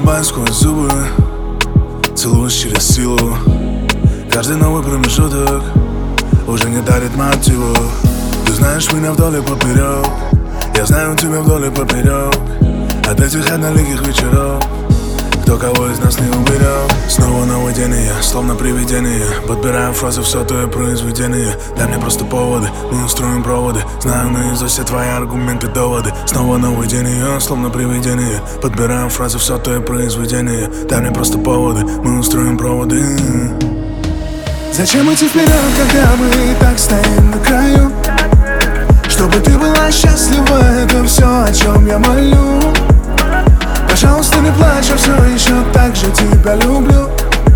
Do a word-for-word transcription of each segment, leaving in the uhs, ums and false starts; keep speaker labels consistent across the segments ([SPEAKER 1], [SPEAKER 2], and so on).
[SPEAKER 1] улыбаюсь сквозь зубы, целуюсь через силу. Каждый новый промежуток уже не дарит мотивов. Ты знаешь меня вдоль и поперек, я знаю тебя вдоль и поперек. От этих одноликих вечеров кто кого из нас не уберет. Снова новый день, и я словно привидение. Подбираю фразы в сотое произведение. Дай мне просто поводы, мы устроим проводы. Знаю наизусть все твои аргументы, доводы. Снова новый день, и я словно привидение. Подбираю фразы в сотое произведение. Дай мне просто поводы, мы устроим проводы.
[SPEAKER 2] Зачем идти вперед, когда мы и так стоим на краю? Чтобы ты была счастлива, это все, о чем я молю. Пожалуйста, не плачь, я все еще так же тебя люблю.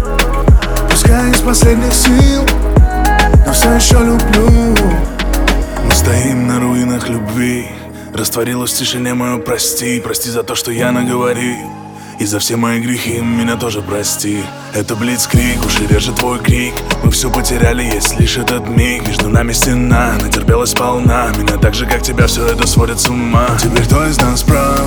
[SPEAKER 2] Пускай из последних сил, но все еще люблю.
[SPEAKER 1] Мы стоим на руинах любви. Растворилась в тишине мою прости. Прости за то, что я наговорил, и за все мои грехи меня тоже прости. Это блицкриг, уши режет твой крик. Мы все потеряли, есть лишь этот миг. Между нами стена, натерпелась полна. Меня так же, как тебя, все это сводит с ума. Теперь кто из нас прав?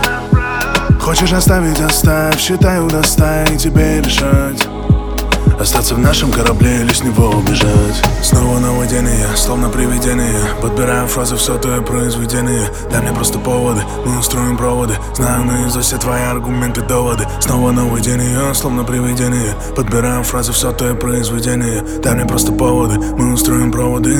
[SPEAKER 1] Хочешь оставить, оставь. Считаю, достай, тебе решать. Остаться в нашем корабле или с него убежать. Снова новый день, и я словно привидение. Подбираю фразы в сотое произведение. Дай мне просто поводы, мы устроим проводы. Знаю наизусть все твои аргументы, доводы. Снова новый день, и я словно привидение. Подбираю фразы в сотое произведение. Дай мне просто поводы, мы устроим проводы.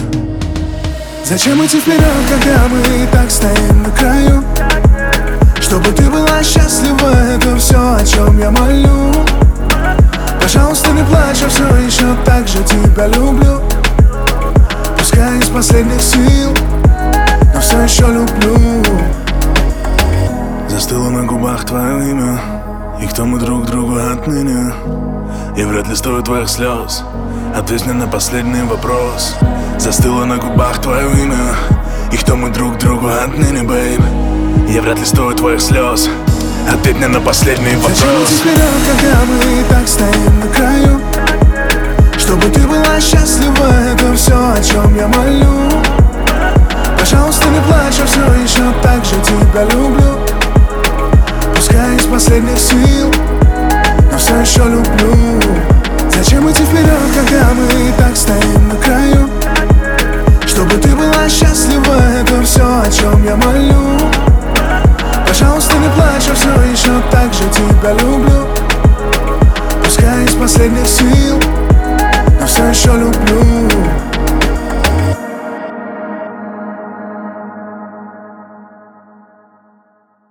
[SPEAKER 2] Зачем идти вперед, когда мы и так стоим на краю? Чтобы ты была счастлива, это все, о чем я молю. Пожалуйста, не плачь, я все еще так же тебя люблю. Пускай из последних сил, но все еще люблю.
[SPEAKER 1] Застыло на губах твое имя, и кто мы друг другу отныне? И вряд ли стою твоих слез, ответь мне на последний вопрос. Застыло на губах твое имя, и кто мы друг другу отныне, бейб? Я вряд ли стою твоих слез, ответь мне на последний вопрос.
[SPEAKER 2] Зачем идти вперед, когда мы и так стоим на краю? Чтобы ты была счастлива, это все, о чем я молю. Пожалуйста, не плачь, я все еще так же тебя люблю. Пускай из последних сил, но все еще люблю. Зачем идти вперед, когда мы и так стоим на краю? Чтобы ты была счастлива, это все, о чем я молю. Пожалуйста, не плачь, я все еще так же тебя люблю. Пускай из последних сил,